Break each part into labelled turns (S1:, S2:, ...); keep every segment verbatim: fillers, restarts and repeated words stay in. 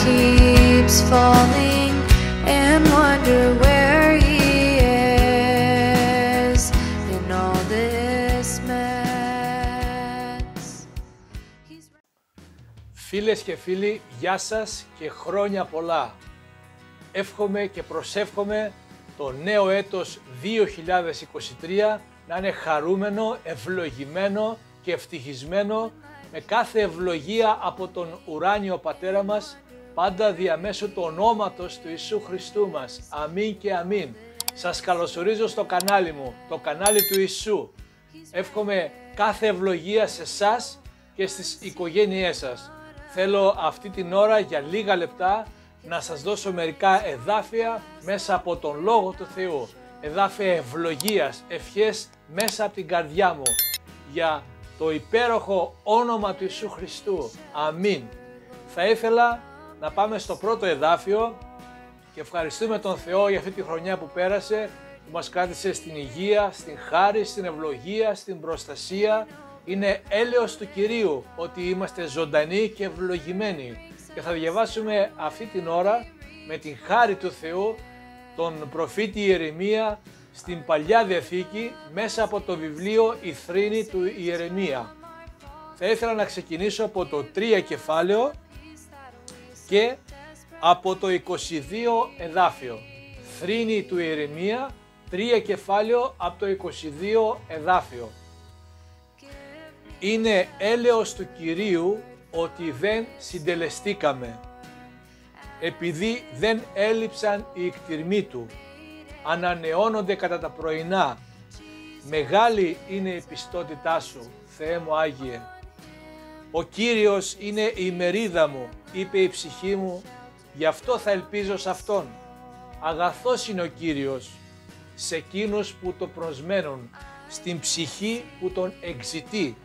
S1: keeps falling and wonder where he is in all this mess. He's...
S2: Φίλες και φίλοι, γεια σας και χρόνια πολλά. Εύχομαι και προσεύχομαι το νέο έτος δύο χιλιάδες είκοσι τρία να είναι χαρούμενο, ευλογημένο και ευτυχισμένο, με κάθε ευλογία από τον ουράνιο Πατέρα μας, πάντα διαμέσου του ονόματος του Ιησού Χριστού μας. Αμήν και αμήν. Σας καλωσορίζω στο κανάλι μου, το κανάλι του Ιησού. Εύχομαι κάθε ευλογία σε εσάς και στις οικογένειές σας. Θέλω αυτή την ώρα για λίγα λεπτά να σας δώσω μερικά εδάφια μέσα από τον Λόγο του Θεού. Εδάφια ευλογίας, ευχές μέσα από την καρδιά μου για το υπέροχο όνομα του Ιησού Χριστού. Αμήν. Θα ήθελα να πάμε στο πρώτο εδάφιο και ευχαριστούμε τον Θεό για αυτή τη χρονιά που πέρασε, που μας κράτησε στην υγεία, στην χάρη, στην ευλογία, στην προστασία. Είναι έλεος του Κυρίου ότι είμαστε ζωντανοί και ευλογημένοι. Και θα διαβάσουμε αυτή την ώρα με την χάρη του Θεού τον προφήτη Ιερεμία στην Παλιά Διαθήκη μέσα από το βιβλίο «Η θρήνη» του Ιερεμία. Θα ήθελα να ξεκινήσω από το τρία κεφάλαιο και από το είκοσι δύο εδάφιο. Θρήνη του Ιερεμία, τρία κεφάλαιο από το είκοσι δύο εδάφιο. Είναι έλεος του Κυρίου ότι δεν συντελεστήκαμε, επειδή δεν έλειψαν οι εκτιρμοί του, ανανεώνονται κατά τα πρωινά. Μεγάλη είναι η πιστότητά σου, Θεέ μου Άγιε. Ο Κύριος είναι η μερίδα μου, είπε η ψυχή μου, γι' αυτό θα ελπίζω σε Αυτόν. Αγαθός είναι ο Κύριος σε εκείνους που το προσμένουν, στην ψυχή που τον εξητεί.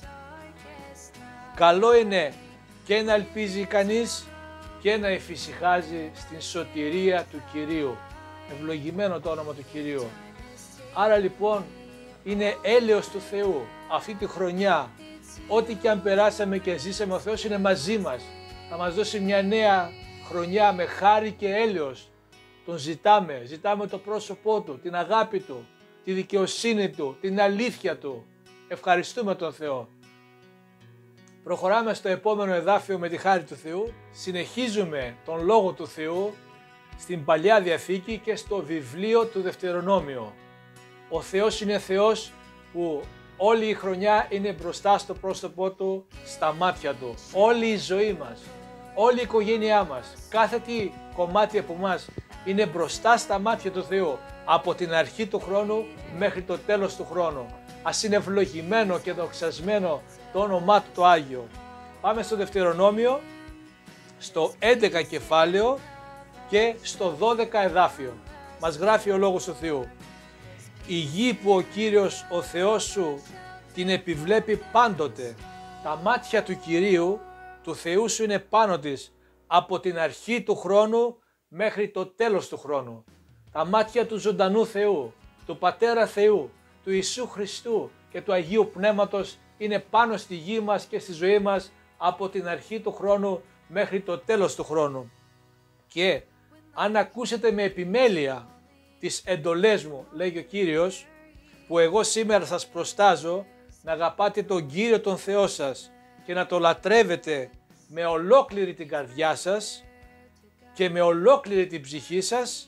S2: Καλό είναι και να ελπίζει κανείς και να εφησυχάζει στην σωτηρία του Κυρίου. Ευλογημένο το όνομα του Κυρίου. Άρα λοιπόν είναι έλεος του Θεού αυτή τη χρονιά. Ό,τι και αν περάσαμε και ζήσαμε, ο Θεός είναι μαζί μας. Θα μας δώσει μια νέα χρονιά με χάρη και έλεος. Τον ζητάμε, ζητάμε το πρόσωπό Του, την αγάπη Του, τη δικαιοσύνη Του, την αλήθεια Του. Ευχαριστούμε τον Θεό. Προχωράμε στο επόμενο εδάφιο με τη χάρη του Θεού. Συνεχίζουμε τον Λόγο του Θεού στην Παλιά Διαθήκη και στο βιβλίο του Δευτερονόμιο. Ο Θεός είναι Θεός που όλη η χρονιά είναι μπροστά στο πρόσωπό Του, στα μάτια Του. Όλη η ζωή μας, όλη η οικογένειά μας, κάθε τι κομμάτι από μας είναι μπροστά στα μάτια του Θεού από την αρχή του χρόνου μέχρι το τέλος του χρόνου. Ας είναι ευλογημένο και δοξασμένο το όνομά Του το Άγιο. Πάμε στο Δευτερονόμιο, στο έντεκα κεφάλαιο και στο δώδεκα εδάφιο. Μας γράφει ο Λόγος του Θεού. Η γη που ο Κύριος ο Θεός σου την επιβλέπει πάντοτε. Τα μάτια του Κυρίου, του Θεού σου, είναι πάνω της από την αρχή του χρόνου μέχρι το τέλος του χρόνου. Τα μάτια του ζωντανού Θεού, του Πατέρα Θεού, του Ιησού Χριστού και του Αγίου Πνεύματος είναι πάνω στη γη μας και στη ζωή μας από την αρχή του χρόνου μέχρι το τέλος του χρόνου. Και αν ακούσετε με επιμέλεια τις εντολές μου, λέγει ο Κύριος, που εγώ σήμερα σας προστάζω, να αγαπάτε τον Κύριο τον Θεό σας και να το λατρεύετε με ολόκληρη την καρδιά σας και με ολόκληρη την ψυχή σας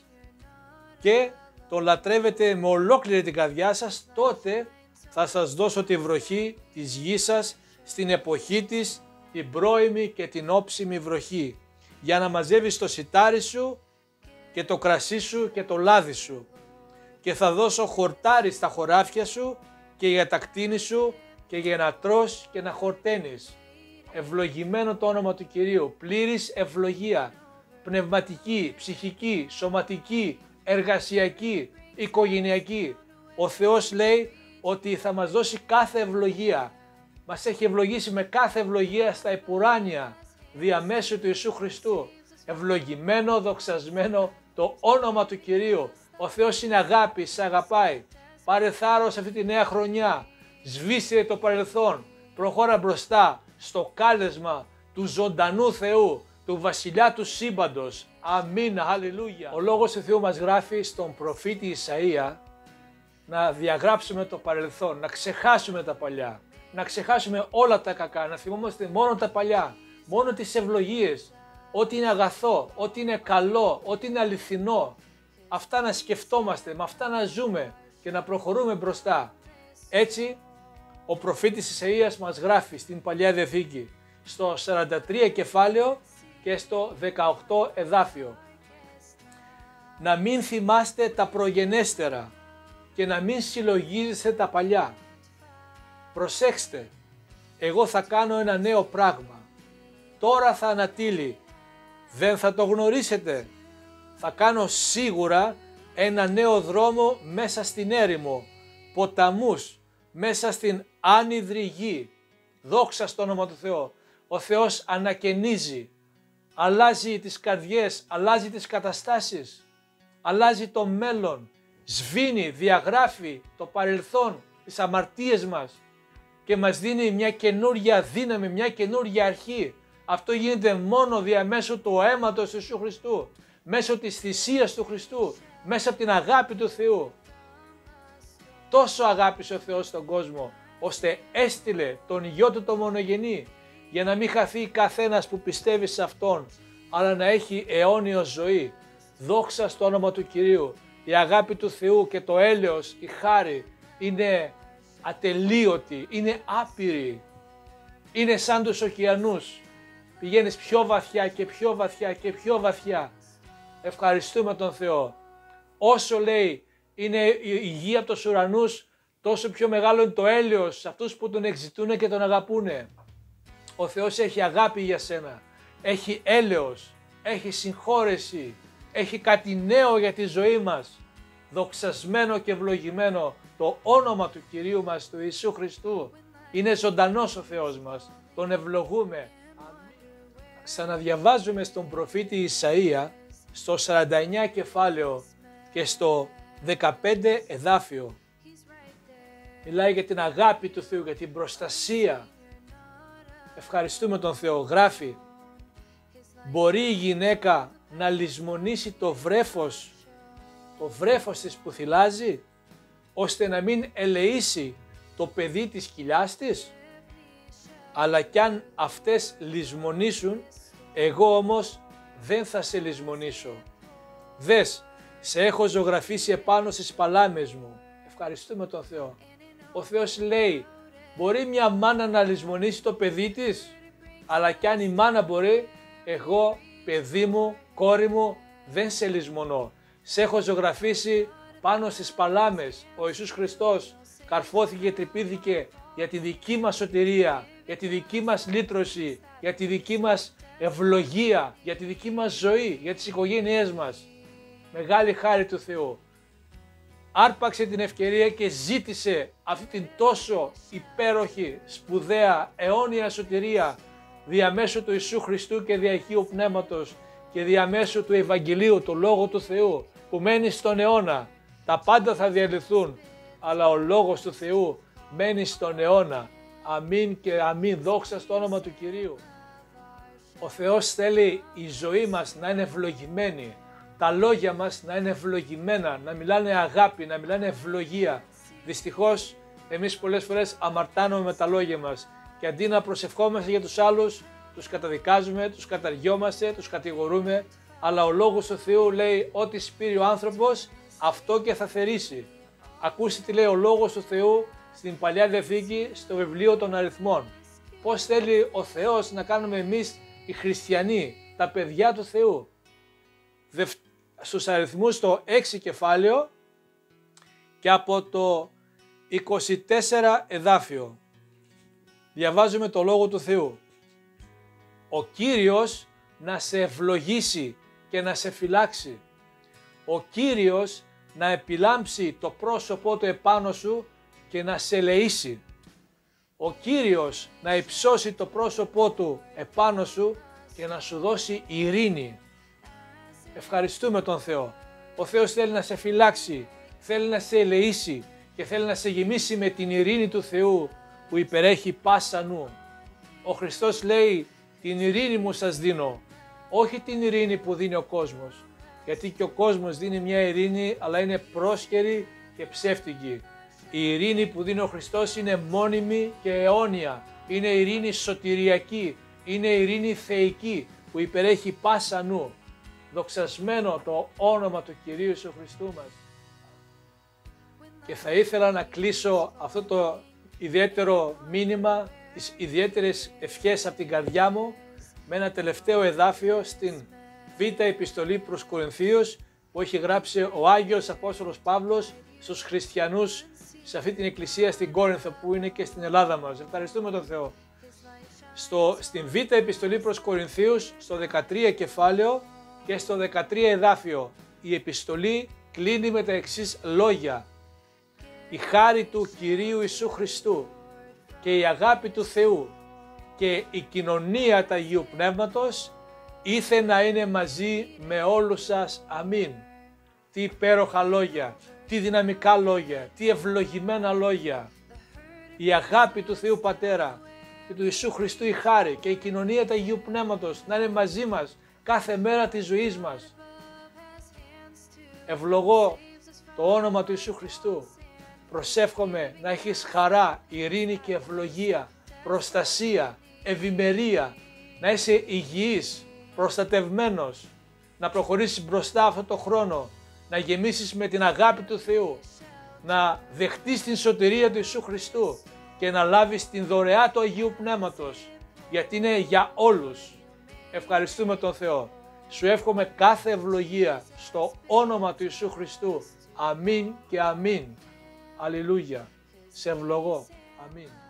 S2: και το λατρεύετε με ολόκληρη την καρδιά σας, τότε θα σας δώσω τη βροχή της γης σας στην εποχή της, την πρώιμη και την όψιμη βροχή, για να μαζεύεις το σιτάρι σου και το κρασί σου και το λάδι σου, και θα δώσω χορτάρι στα χωράφια σου και για τα κτίνη σου και για να τρως και να χορταίνεις. Ευλογημένο το όνομα του Κυρίου, πλήρης ευλογία, πνευματική, ψυχική, σωματική, εργασιακή, οικογενειακή. Ο Θεός λέει ότι θα μας δώσει κάθε ευλογία. Μας έχει ευλογήσει με κάθε ευλογία στα επουράνια διαμέσου του Ιησού Χριστού. Ευλογημένο, δοξασμένο το όνομα του Κυρίου. Ο Θεός είναι αγάπη, σε αγαπάει. Πάρε θάρρος αυτή τη νέα χρονιά. Σβήσε το παρελθόν. Προχώρα μπροστά στο κάλεσμα του ζωντανού Θεού, του βασιλιά του σύμπαντος. Αμήν, αλληλούια. Ο λόγος του Θεού μας γράφει στον προφήτη Ισαΐα να διαγράψουμε το παρελθόν, να ξεχάσουμε τα παλιά, να ξεχάσουμε όλα τα κακά, να θυμόμαστε μόνο τα παλιά, μόνο τις ευλογίες, ό,τι είναι αγαθό, ό,τι είναι καλό, ό,τι είναι αληθινό. Αυτά να σκεφτόμαστε, με αυτά να ζούμε και να προχωρούμε μπροστά. Έτσι, ο προφήτης Ισαΐας μας γράφει στην Παλιά Διαθήκη, στο σαράντα τρία κεφάλαιο και στο δεκαοκτώ εδάφιο. Να μην θυμάστε τα προγενέστερα και να μην συλλογίζεστε τα παλιά. Προσέξτε, εγώ θα κάνω ένα νέο πράγμα. Τώρα θα ανατείλει, δεν θα το γνωρίσετε. Θα κάνω σίγουρα ένα νέο δρόμο μέσα στην έρημο, ποταμούς, μέσα στην άνυδρη γη. Δόξα στο όνομα του Θεού. Ο Θεός ανακαινίζει, αλλάζει τις καρδιές, αλλάζει τις καταστάσεις, αλλάζει το μέλλον, σβήνει, διαγράφει το παρελθόν, τις αμαρτίες μας και μας δίνει μια καινούρια δύναμη, μια καινούρια αρχή. Αυτό γίνεται μόνο διαμέσου του αίματος του Ιησού Χριστού, μέσω της θυσίας του Χριστού, μέσα από την αγάπη του Θεού. Τόσο αγάπησε ο Θεός τον κόσμο, ώστε έστειλε τον Υιό του το μονογενή, για να μην χαθεί καθένας που πιστεύει σε Αυτόν, αλλά να έχει αιώνιο ζωή. Δόξα στο όνομα του Κυρίου. Η αγάπη του Θεού και το έλεος, η χάρη είναι ατελείωτη, είναι άπειρη. Είναι σαν τους ωκεανούς. Πηγαίνεις πιο βαθιά και πιο βαθιά και πιο βαθιά. Ευχαριστούμε τον Θεό. Όσο λέει είναι η γη από τους ουρανούς, τόσο πιο μεγάλο είναι το έλεος σε αυτούς που τον εξητούν και τον αγαπούνε. Ο Θεός έχει αγάπη για σένα, έχει έλεος, έχει συγχώρεση, έχει κάτι νέο για τη ζωή μας. Δοξασμένο και ευλογημένο το όνομα του Κυρίου μας, του Ιησού Χριστού. Είναι ζωντανός ο Θεός μας, τον ευλογούμε. Ξαναδιαβάζουμε στον προφήτη Ισαΐα, στο σαράντα εννέα κεφάλαιο και στο δεκαπέντε εδάφιο. Μιλάει για την αγάπη του Θεού, για την προστασία. Ευχαριστούμε τον Θεό. Γράφει, μπορεί η γυναίκα να λησμονήσει το βρέφος, το βρέφος της που θυλάζει, ώστε να μην ελεήσει το παιδί της κοιλιάς της. Αλλά κι αν αυτές λησμονήσουν, εγώ όμως δεν θα σε λησμονήσω. Δες, σε έχω ζωγραφίσει επάνω στις παλάμες μου. Ευχαριστούμε τον Θεό. Ο Θεός λέει, μπορεί μια μάνα να λησμονήσει το παιδί της, αλλά κι αν η μάνα μπορεί, εγώ, παιδί μου, κόρη μου, δεν σε λησμονώ. Σε έχω ζωγραφίσει πάνω στις παλάμες. Ο Ιησούς Χριστός καρφώθηκε και τρυπήθηκε για τη δική μας σωτηρία, για τη δική μας λύτρωση, για τη δική μας ευλογία, για τη δική μας ζωή, για τις οικογένειές μας. Μεγάλη χάρη του Θεού. Άρπαξε την ευκαιρία και ζήτησε αυτή την τόσο υπέροχη, σπουδαία, αιώνια σωτηρία διαμέσου του Ιησού Χριστού και δια Αγίου Πνεύματος και διαμέσου του Ευαγγελίου, του Λόγου του Θεού που μένει στον αιώνα. Τα πάντα θα διαλυθούν, αλλά ο Λόγος του Θεού μένει στον αιώνα. Αμήν και αμήν. Δόξα στο όνομα του Κυρίου. Ο Θεός θέλει η ζωή μας να είναι ευλογημένη, τα λόγια μας να είναι ευλογημένα, να μιλάνε αγάπη, να μιλάνε ευλογία. Δυστυχώς εμείς πολλές φορές αμαρτάνουμε με τα λόγια μας και αντί να προσευχόμαστε για τους άλλους, τους καταδικάζουμε, τους καταργιόμαστε, τους κατηγορούμε, αλλά ο Λόγος του Θεού λέει ό,τι σπείρει ο άνθρωπος, αυτό και θα θερήσει. Ακούστε τι λέει ο Λόγος του Θεού στην Παλιά Διαθήκη, στο βιβλίο των Αριθμών. Πώς θέλει ο Θεός να κάνουμε εμείς οι χριστιανοί, τα παιδιά του Θεού. Στους αριθμούς το έξι κεφάλαιο και από το είκοσι τέσσερα εδάφιο διαβάζουμε το Λόγο του Θεού. Ο Κύριος να σε ευλογήσει και να σε φυλάξει. Ο Κύριος να επιλάμψει το πρόσωπό του επάνω σου και να σε ελεήσει. Ο Κύριος να υψώσει το πρόσωπό του επάνω σου και να σου δώσει ειρήνη. Ευχαριστούμε τον Θεό. Ο Θεός θέλει να σε φυλάξει, θέλει να σε ελεήσει και θέλει να σε γεμίσει με την ειρήνη του Θεού που υπερέχει πάσα νου. Ο Χριστός λέει, την ειρήνη μου σας δίνω, όχι την ειρήνη που δίνει ο κόσμος, γιατί και ο κόσμος δίνει μια ειρήνη, αλλά είναι πρόσχερη και ψεύτικη. Η ειρήνη που δίνει ο Χριστός είναι μόνιμη και αιώνια, είναι ειρήνη σωτηριακή, είναι ειρήνη θεϊκή που υπερέχει πάσα νου. Δοξασμένο το όνομα του Κυρίου Ιησού Χριστού μας. Και θα ήθελα να κλείσω αυτό το ιδιαίτερο μήνυμα, τις ιδιαίτερες ευχές από την καρδιά μου, με ένα τελευταίο εδάφιο στην Β' Επιστολή προς Κορινθίους που έχει γράψει ο Άγιος Απόστολος Παύλος στους χριστιανούς σε αυτή την εκκλησία στην Κόρινθο που είναι και στην Ελλάδα μας. Ευχαριστούμε τον Θεό. Στο, στην Β' Επιστολή προς Κορινθίους, στο δεκατρία κεφάλαιο και στο δεκατρία εδάφιο, η επιστολή κλείνει με τα εξής λόγια. Η χάρη του Κυρίου Ιησού Χριστού και η αγάπη του Θεού και η κοινωνία του Αγίου Πνεύματος ήθε να είναι μαζί με όλους σας. Αμήν. Τι υπέροχα λόγια, τι δυναμικά λόγια, τι ευλογημένα λόγια. Η αγάπη του Θεού Πατέρα και του Ιησού Χριστού η χάρη και η κοινωνία του Αγίου Πνεύματος να είναι μαζί μας κάθε μέρα της ζωής μας. Ευλογώ το όνομα του Ιησού Χριστού. Προσεύχομαι να έχεις χαρά, ειρήνη και ευλογία, προστασία, ευημερία, να είσαι υγιής, προστατευμένος, να προχωρήσεις μπροστά αυτό το χρόνο, να γεμίσεις με την αγάπη του Θεού, να δεχτείς την σωτηρία του Ιησού Χριστού και να λάβεις την δωρεά του Αγίου Πνεύματος, γιατί είναι για όλους. Ευχαριστούμε τον Θεό. Σου εύχομαι κάθε ευλογία στο όνομα του Ιησού Χριστού. Αμήν και αμήν. Αλληλούια. Σε ευλογώ. Αμήν.